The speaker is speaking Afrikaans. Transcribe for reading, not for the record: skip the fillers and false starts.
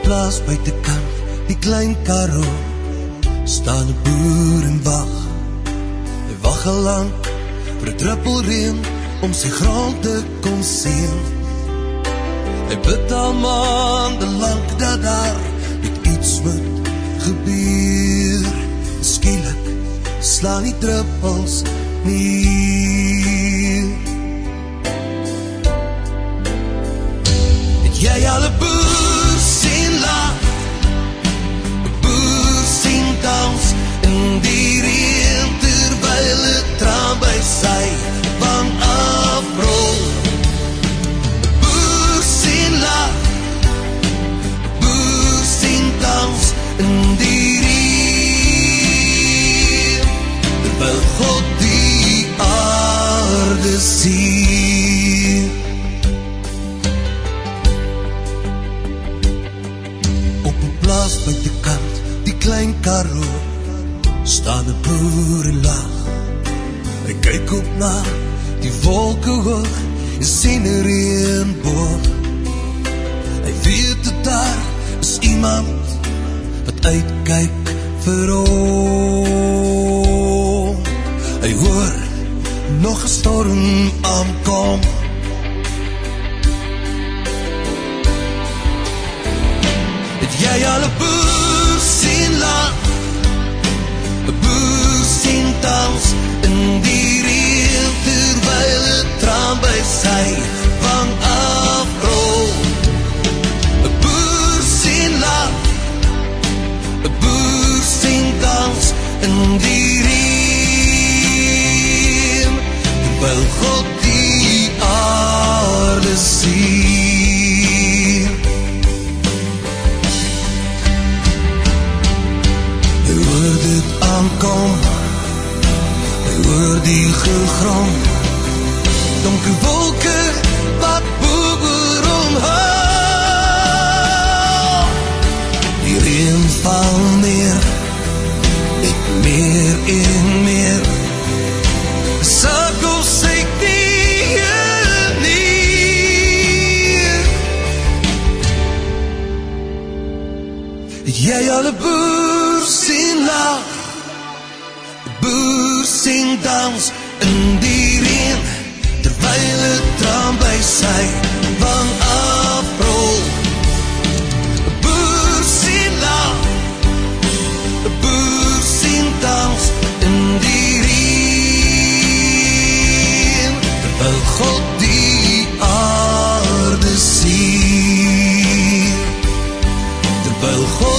plaas buitekant, die klein Karoo, staan 'n boer en wag. Hy wag al lank vir 'n druppel reën om sy grond te kon seën. Hy bid al maande lank dat daar net iets moet gebeur. Skielik slaan die druppels neer. Het jy al 'n boer sien lag, 'n boer sien dans in die reën terwyl 'n traan by sy wang afrol? 'n boer sien lag, 'n boer sien dans in die reën terwyl God die aarde sien. Op 'n plaas buitekant, die klein Karoo, staan 'n boer en lag. Hy kyk op na die wolke hoog en sien 'n reënboog. Hy weet dat daar is iemand wat uitkyk vir hom. Hy hoor nog 'n storm aankom. Het jy al 'n boer sien lag, 'n boer sien dans in die reën terwyl 'n traan by sy wang afrol? 'n boer sien lag, 'n boer sien dans in die reën terwyl God die aarde sien. Hy hoor dit aankom, hy hoor die gegrom, donker wolke wat boer omhou. Die reën val neer, net meer en meer, cirkel sy knieën neer. Het jy al 'n boer sien lag, 'n boer sien dans in die reën terwyl 'n traan by sy wang afrol? 'n boer sien lag, 'n boer sien dans in die reën terwyl God die aarde sien. Terwyl God